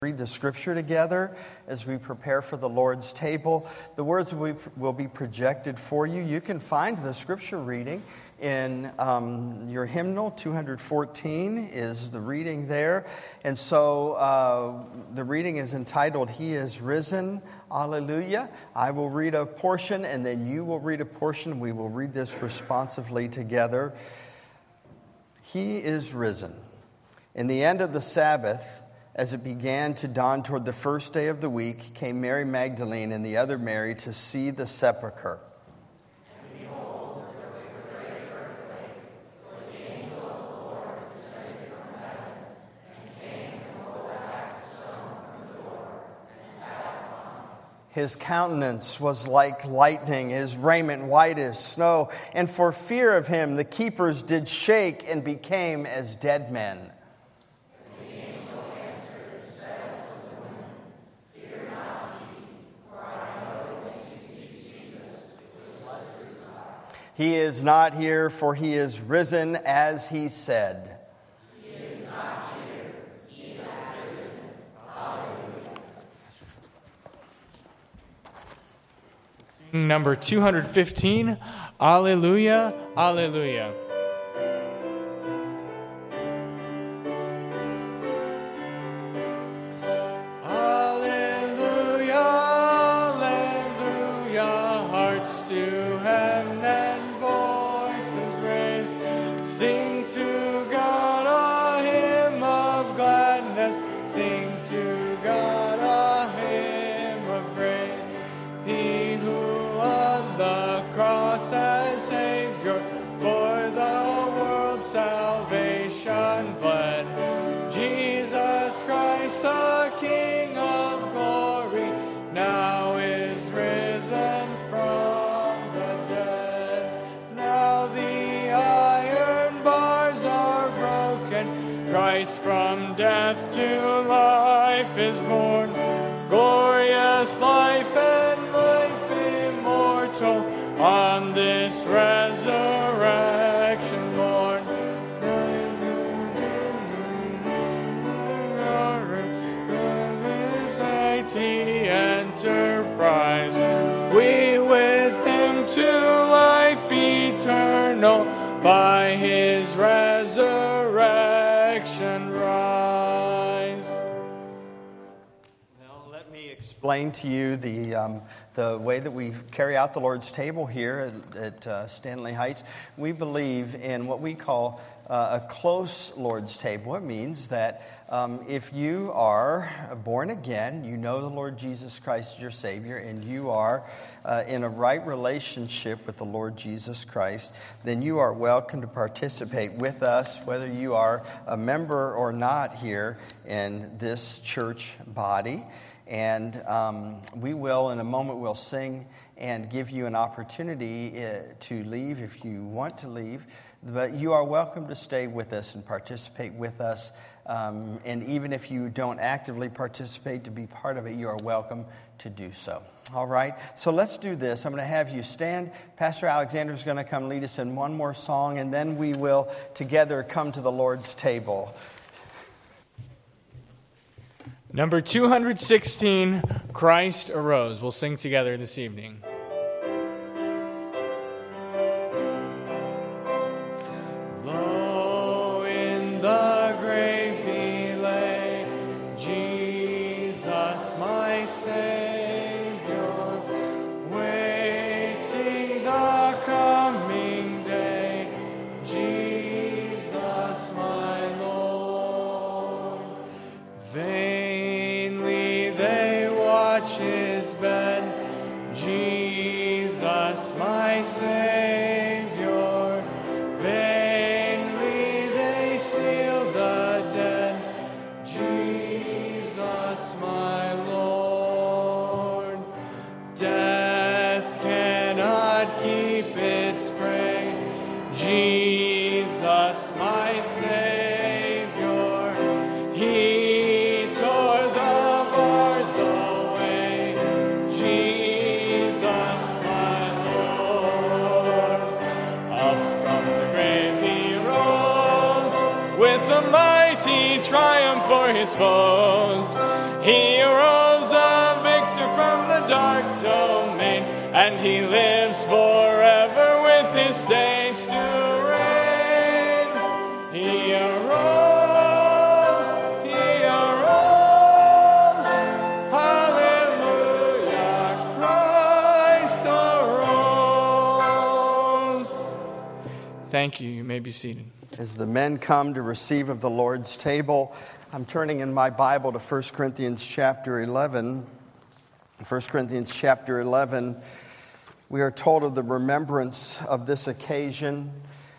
Read the scripture together as we prepare for the Lord's table. The words will be projected for you. You can find the scripture reading in your hymnal. 214 is the reading there. And so the reading is entitled, He is Risen, Alleluia. I will read a portion and then you will read a portion. We will read this responsively together. He is risen. In the end of the Sabbath, as it began to dawn toward the first day of the week, came Mary Magdalene and the other Mary to see the sepulchre. And behold, there was a great earthquake, for the angel of the Lord descended from heaven, and came and rolled back the stone from the door, and sat upon it. His countenance was like lightning, his raiment white as snow, and for fear of him the keepers did shake and became as dead men. He is not here, for he is risen, as he said. He is not here, he has risen. Hallelujah. Number 215, Alleluia, Alleluia. Salvation bled. Jesus Christ, the King of glory, now is risen from the dead. Now the iron bars are broken. Christ from death to life is born. Glorious life and life immortal on this resurrection morn. Enterprise, we with him to life eternal by his resurrection rise. Now let me explain to you the way that we carry out the Lord's table here at Stanley Heights. We believe in what we call a close Lord's table. It means that if you are born again, you know the Lord Jesus Christ is your Savior, and you are in a right relationship with the Lord Jesus Christ, then you are welcome to participate with us, whether you are a member or not here in this church body. And we will, in a moment, we'll sing and give you an opportunity to leave if you want to leave. But you are welcome to stay with us and participate with us. And even if you don't actively participate to be part of it, you are welcome to do so. All right? So let's do this. I'm going to have you stand. Pastor Alexander is going to come lead us in one more song, and then we will together come to the Lord's table. Number 216, Christ Arose. We'll sing together this evening. Lo, in the grave he lay, Jesus my Savior, waiting the coming day, Jesus my Lord. Vainly they watch his bed, Jesus my Savior, vainly they seal the dead, Jesus my Lord. Death cannot keep its prey, Jesus my Savior, he tore the bars away, Jesus my Lord. Up from the grave he rose, with a mighty triumph for his foes. He arose a victor from the dark domain, and he lives forever with his saints to reign. He arose, hallelujah, Christ arose. Thank you. You may be seated. As the men come to receive of the Lord's table, I'm turning in my Bible to 1 Corinthians chapter 11. 1 Corinthians chapter 11, we are told of the remembrance of this occasion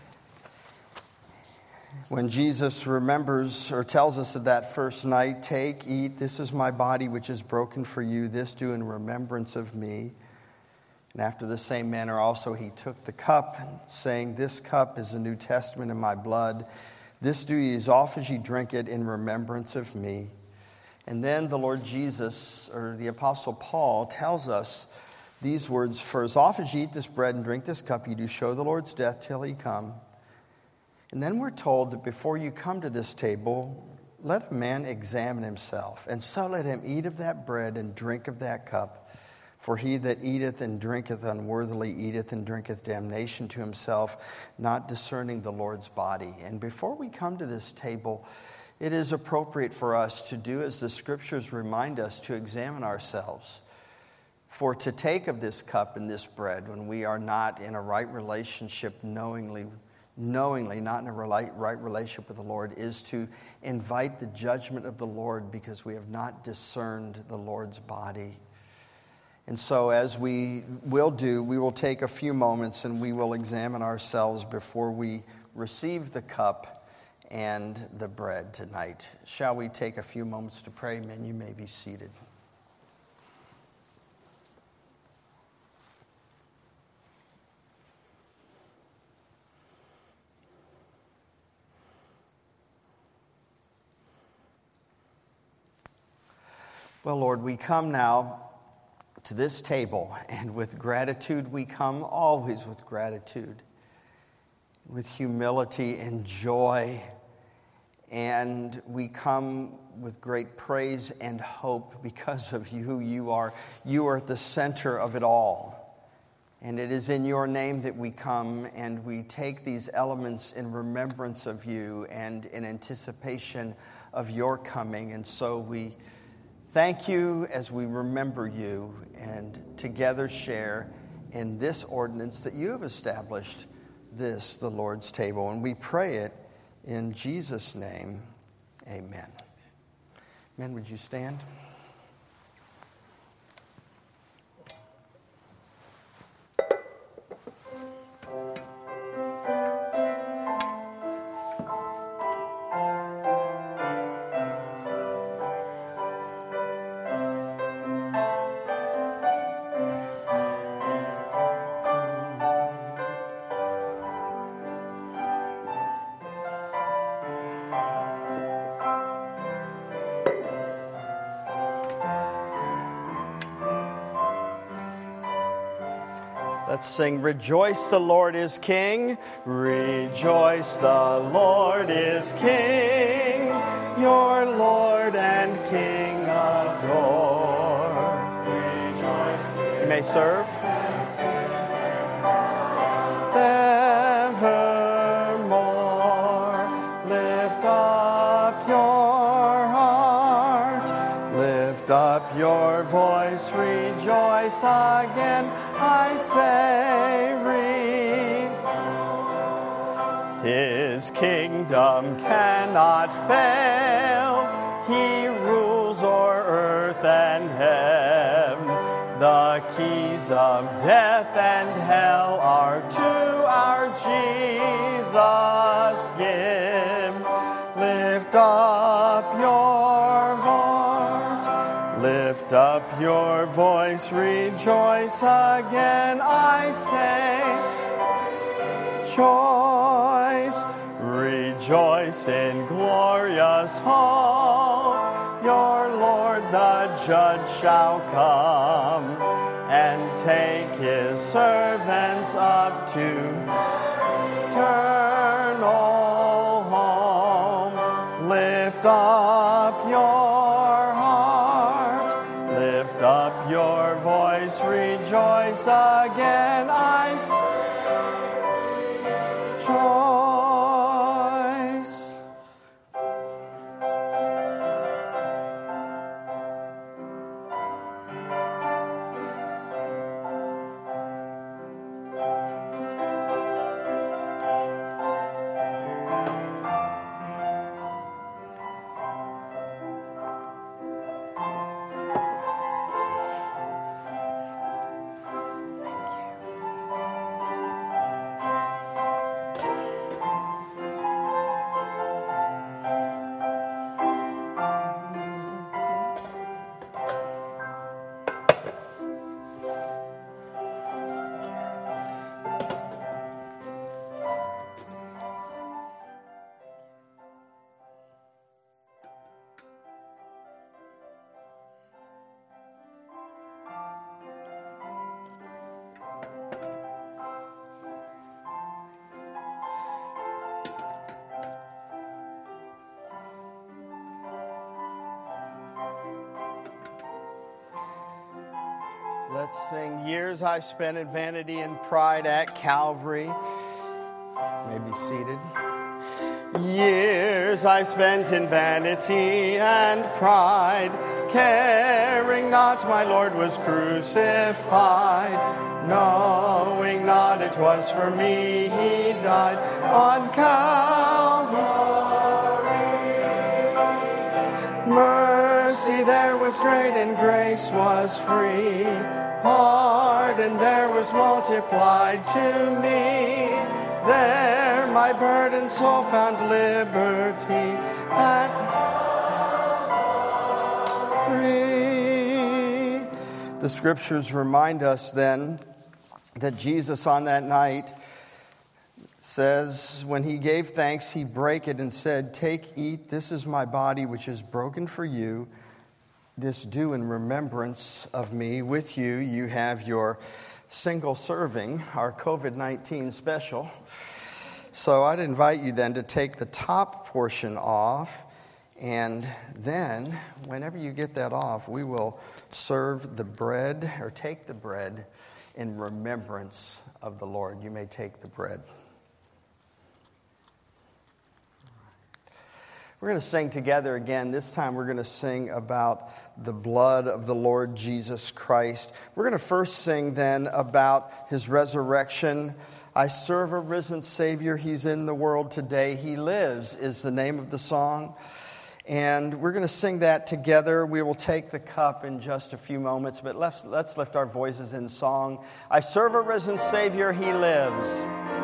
when Jesus remembers or tells us of that first night, "Take, eat, this is my body which is broken for you, this do in remembrance of me." And after the same manner also he took the cup, saying, "This cup is the New Testament in my blood. This do ye as oft as ye drink it in remembrance of me." And then the Lord Jesus, or the Apostle Paul, tells us these words, "For as oft as ye eat this bread and drink this cup, ye do show the Lord's death till he come." And then we're told that before you come to this table, let a man examine himself, and so let him eat of that bread and drink of that cup. For he that eateth and drinketh unworthily eateth and drinketh damnation to himself, not discerning the Lord's body. And before we come to this table, it is appropriate for us to do as the Scriptures remind us, to examine ourselves. For to take of this cup and this bread when we are not in a right relationship, knowingly not in a right relationship with the Lord, is to invite the judgment of the Lord because we have not discerned the Lord's body. And so as we will do, we will take a few moments and we will examine ourselves before we receive the cup and the bread tonight. Shall we take a few moments to pray? Men, you may be seated. Well, Lord, we come now to this table, and with gratitude we come, always with gratitude, with humility and joy, and we come with great praise and hope because of who you are. You are at the center of it all, and it is in your name that we come, and we take these elements in remembrance of you and in anticipation of your coming. And so we thank you as we remember you and together share in this ordinance that you have established, this, the Lord's table. And we pray it in Jesus' name. Amen. Men, would you stand? Let's sing, "Rejoice, the Lord is King. Rejoice, the Lord is King. Your Lord and King adore." Rejoice. You may serve. Evermore lift up your heart. Lift up your voice. Rejoice again. I say, read. His kingdom cannot fail. He rules o'er earth and heaven. The keys of death and hell are to our Jesus given. Lift up your voice. Lift up your voice, rejoice again, I say. Choice, rejoice in glorious hope. Your Lord the Judge shall come and take his servants up to eternal home. Lift up your heart. your voice rejoice again. Choice. Let's sing Years I Spent in Vanity and Pride at Calvary. You may be seated. Years I spent in vanity and pride, caring not my Lord was crucified, knowing not it was for me he died on Calvary. Mercy there was great and grace was free, pardon there was multiplied to me. There my burdened soul found liberty at free. The scriptures remind us then that Jesus on that night says, when he gave thanks, he brake it and said, "Take, eat, this is my body which is broken for you. This do in remembrance of me." With you, you have your single serving, our COVID-19 special. So I'd invite you then to take the top portion off, and then whenever you get that off, we will serve the bread, or take the bread in remembrance of the Lord. You may take the bread. We're going to sing together again. This time we're going to sing about the blood of the Lord Jesus Christ. We're going to first sing then about his resurrection. I serve a risen Savior. He's in the world today. He lives is the name of the song. And we're going to sing that together. We will take the cup in just a few moments, but let's lift our voices in song. I serve a risen Savior. He lives.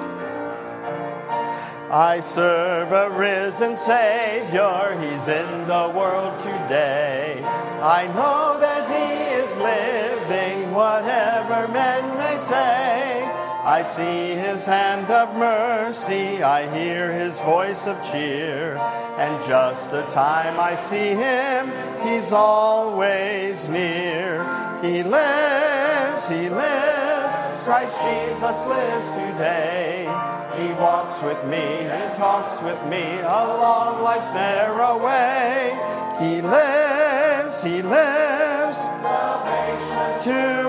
I serve a risen Savior, he's in the world today. I know that he is living, whatever men may say. I see his hand of mercy, I hear his voice of cheer. And just the time I see him, he's always near. He lives, Christ Jesus lives today. He walks with me and talks with me along life's narrow way. He lives salvation to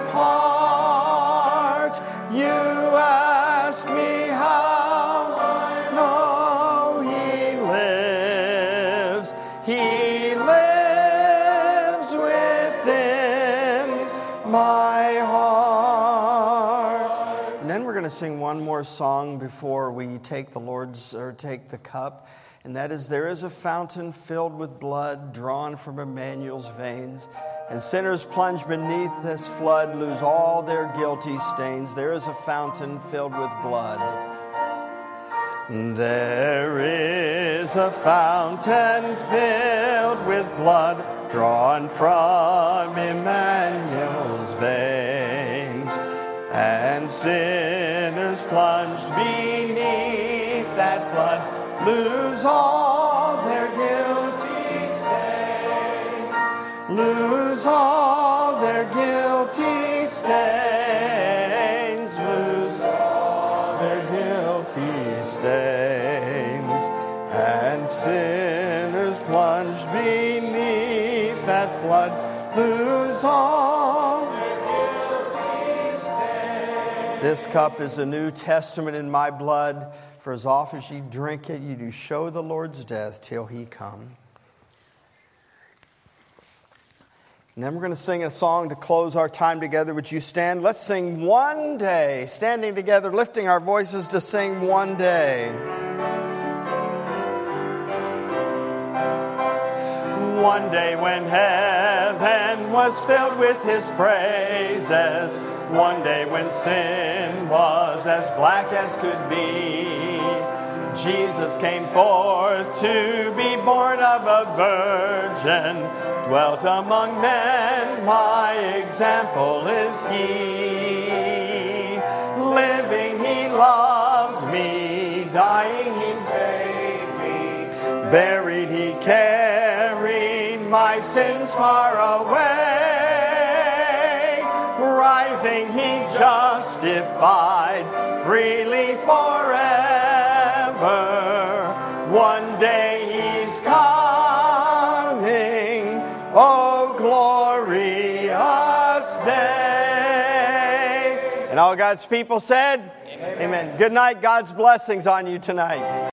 impart. You ask me how? No, he lives within my heart. And then we're going to sing one more song before we take take the cup. And that is, there is a fountain filled with blood drawn from Emmanuel's veins. And sinners plunged beneath this flood lose all their guilty stains. There is a fountain filled with blood. There is a fountain filled with blood drawn from Emmanuel's veins. And sinners plunged beneath that flood lose all their guilty stains. Lose all their guilty stains. Lose all their guilty stains. And sinners plunged beneath that flood lose all. This cup is the New Testament in my blood. For as often as you drink it, you do show the Lord's death till he come. And then we're going to sing a song to close our time together. Would you stand? Let's sing One Day. Standing together, lifting our voices to sing One Day. One day when heaven was filled with his praises, one day when sin was as black as could be, Jesus came forth to be born of a virgin, dwelt among men, my example is he. Living he loved me, dying he saved me, buried he carried my sins far away, rising he justified freely forever. One day he's coming, oh glorious day. And all God's people said, Amen. Good night. God's blessings on you tonight.